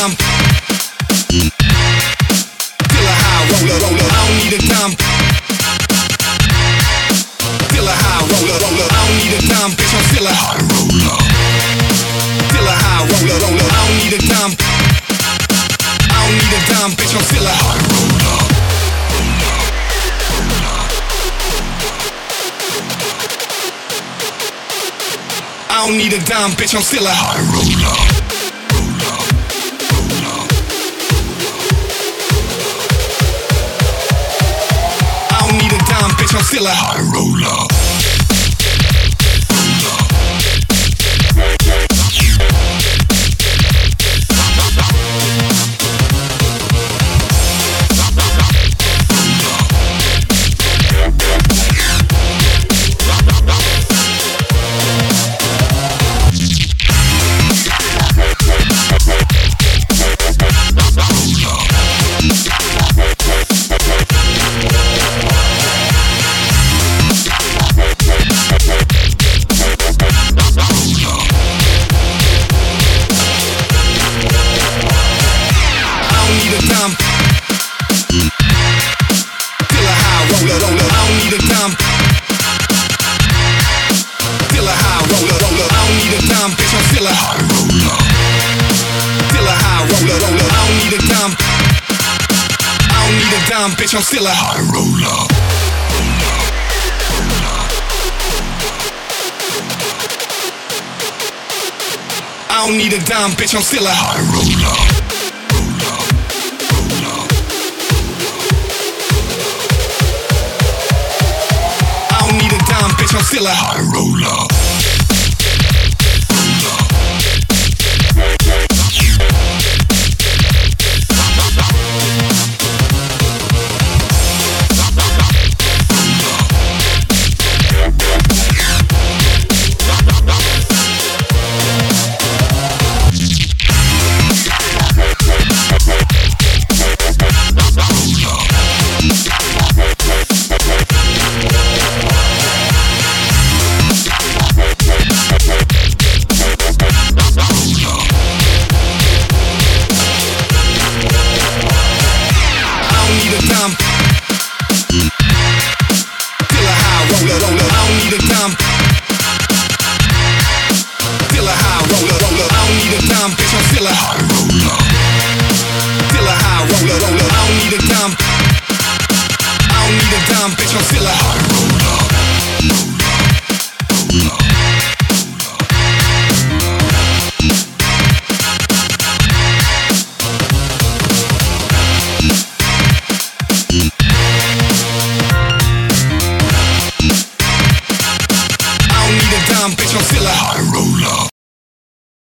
dime. Still a high roller, roller. I don't need a dime. Still a high roller, roller. I don't need a dime, bitch. I'm still a high roller. Still a high roller, roller. I don't need a dime. I don't need a dime, bitch. I'm still a high roller. I don't need a dime, bitch, I'm still a high roller. I don't need a dime, bitch, I'm still a high roller. Still a high roller, roller. I don't need a dime. Still a high roller, roller. I don't need a dime, bitch. I'm still a high roller. Still a high roller, roller. I don't need a dime. I don't need a dime, bitch. I'm still a high roller. I don't need a dime, bitch. I'm still a high roller. Bitch, I'm still a high roller. Still a high roller, roller. I don't need a dime. Still a high roller, roller. I don't need a dime, bitch. I'm still a high roller. Still a high roller, roller. I don't need a dime. I don't need a dime, bitch. I'm still a high roller. Bitch, I'm still a high roller.